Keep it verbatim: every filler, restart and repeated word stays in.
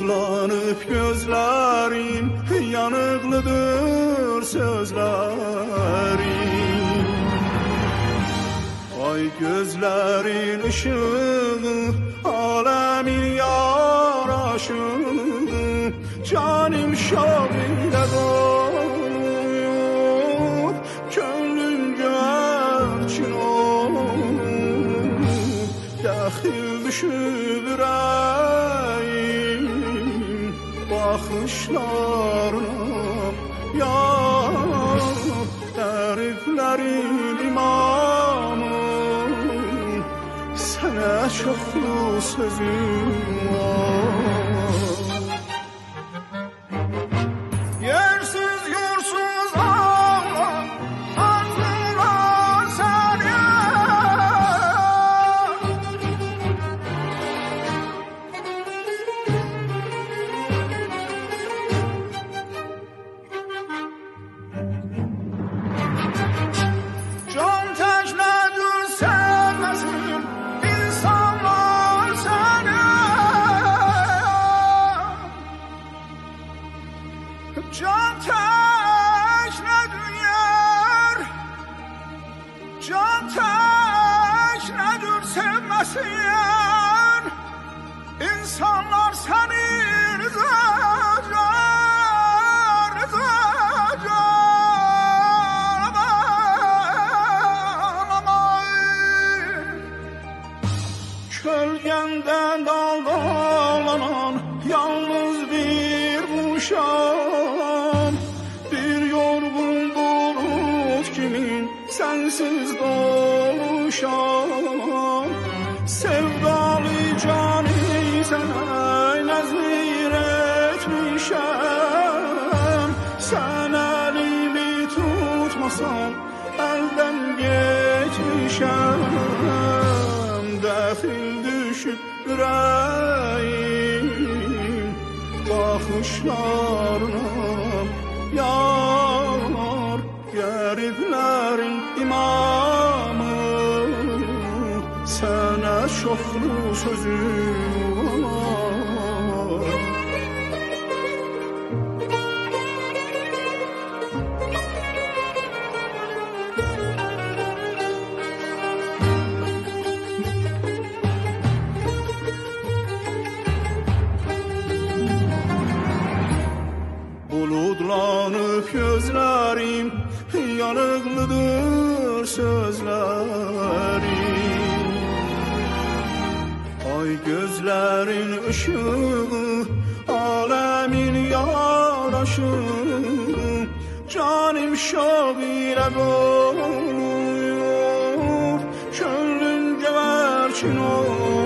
Buludlanıp gözlerin, yanıklıdır sözlerin. Ay gözlerin ışığı, alemin yaraşığı, canım şavile doyup, gönlüm gerçin olup, dahil düşüp yüreğim bakışlarına. Ya tariflerin imamı, sana çoklu sözüm var. Yersiz yursuz ağlar, arzular seni. Can teknedir sevmesin insanlar seni. Can teknedir yer, can teknedir sevmesin insanlar seni. Rıza can, rıza can, aman, aman. Kölgenden daldalanan yalnız bir kuşam, bir yorgun bulut kimin sensiz doluşam. Sevdalı canı sana nazir etmişem, sen elimi tutmasan elden geçmişem. Dahil düşüp yüreğim bakışlarına. Yar gariplerin imamı, sana çoklu sözüm var. Buludlanıp gözlerim, yanıklıdır sözlerim. Ay gözlerin ışığı, alemin yaraşığı, canım şavile doluyor, gönlüm geverçin olur.